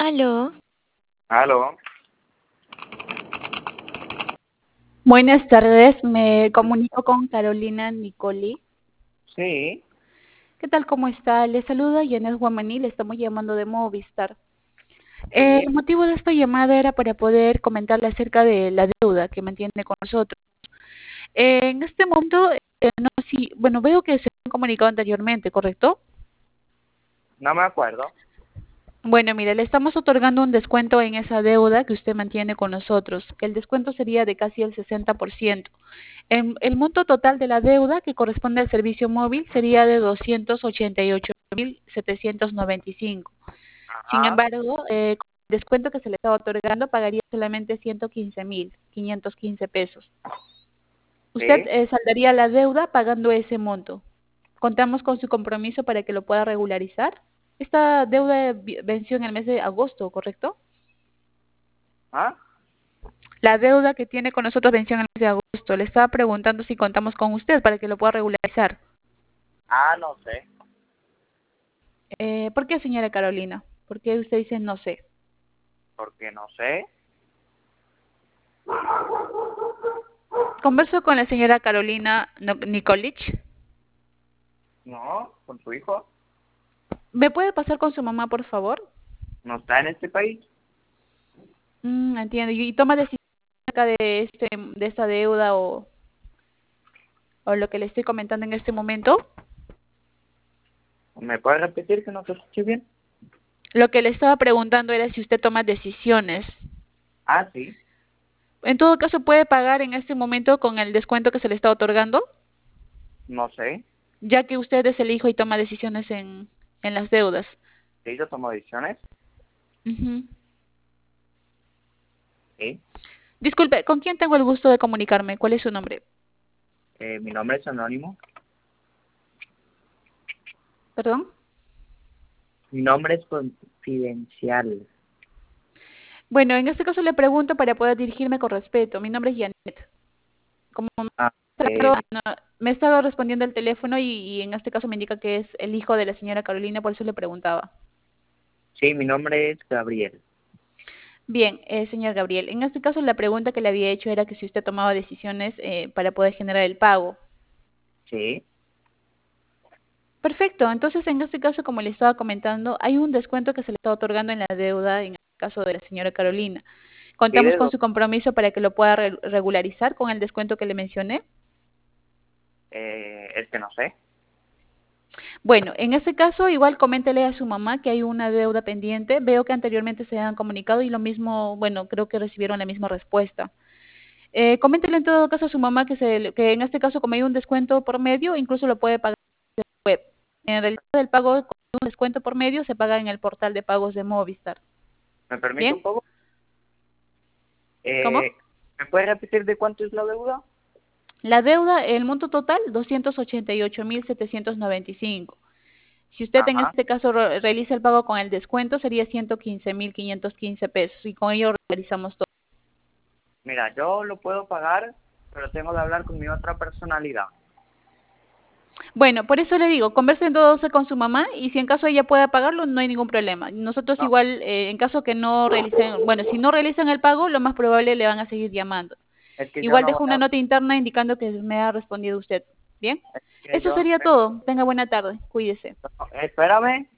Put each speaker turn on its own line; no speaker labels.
Aló,
Aló,
Buenas tardes, me comunico con Carolina Nicoli.
sí,
¿Qué tal? ¿Cómo está? Le saluda Yanet Guamaní, le estamos llamando de Movistar.
sí,
El motivo de esta llamada era para poder comentarle acerca de la deuda que mantiene con nosotros. En este momento, no sé si, bueno, veo que se han comunicado anteriormente, ¿correcto?
no me acuerdo.
Bueno, mire, le estamos otorgando un descuento en esa deuda que usted mantiene con nosotros, que el descuento sería de casi el 60%. El monto total de la deuda que corresponde al servicio móvil sería de 288.795. Sin
Ajá,
embargo, con el descuento que se le está otorgando pagaría solamente 115.515 pesos. Usted
sí.
saldaría la deuda pagando ese monto. Contamos con su compromiso para que lo pueda regularizar. Esta deuda venció en el mes de agosto, ¿correcto?
¿Ah?
La deuda que tiene con nosotros venció en el mes de agosto. Le estaba preguntando si contamos con usted para que lo pueda regularizar.
No sé.
¿Por qué, señora Carolina? ¿Por qué usted dice no sé?
Porque no sé.
Converso con la señora Carolina Nikolic.
No, con su hijo.
¿Me puede pasar con su mamá, por favor?
No está en este país.
Entiendo. ¿Y toma decisiones acerca de esta deuda o lo que le estoy comentando en este momento?
¿Me puede repetir que no se escuche bien?
Lo que le estaba preguntando era si usted toma decisiones.
Sí,
En todo caso, ¿puede pagar en este momento con el descuento que se le está otorgando?
no sé.
Ya que usted es el hijo y toma decisiones en las deudas.
Sí, yo tomo decisiones.
Ujú.
Sí.
Disculpe, ¿con quién tengo el gusto de comunicarme? ¿Cuál es su nombre?
Mi nombre es anónimo.
¿Perdón?
Mi nombre es confidencial.
Bueno, en este caso le pregunto para poder dirigirme con respeto. Mi nombre es Janet. Como
Ah,
no, me estaba respondiendo el teléfono y en este caso me indica que es el hijo de la señora Carolina, por eso le preguntaba.
sí, mi nombre es Gabriel.
Bien, señor Gabriel, en este caso la pregunta que le había hecho era que si usted tomaba decisiones para poder generar el pago.
Sí.
Perfecto, entonces en este caso, como le estaba comentando, hay un descuento que se le está otorgando en la deuda en el caso de la señora Carolina.
Sí,
Contamos con su compromiso para que lo pueda regularizar con el descuento que le mencioné.
es que no sé.
Bueno, en este caso, igual coméntele a su mamá que hay una deuda pendiente. Veo que anteriormente se han comunicado y lo mismo, bueno, creo que recibieron la misma respuesta. Coméntele en todo caso a su mamá que en este caso, como hay un descuento por medio, incluso lo puede pagar en la web. En realidad, el pago con un descuento por medio se paga en el portal de pagos de Movistar.
¿Me permite un
¿Bien?
poco?
¿Cómo?
¿Me puede repetir de cuánto es la deuda?
La deuda, el monto total, 288.795. Si usted en
Ajá.
este caso realiza el pago con el descuento, sería 115.515 pesos y con ello realizamos todo.
Mira, yo lo puedo pagar, pero tengo que hablar con mi otra personalidad.
Bueno, por eso le digo, conversen todos con su mamá y si en caso ella pueda pagarlo, no hay ningún problema. Nosotros
No,
igual, en caso que no realicen, bueno, si no realizan el pago, lo más probable le van a seguir llamando.
es que yo
Igual
no voy
dejo una
a...
nota interna indicando que me ha respondido usted. ¿Bien?
Es que
Eso
yo...
sería todo. Tenga buena tarde. Cuídese.
Espérame.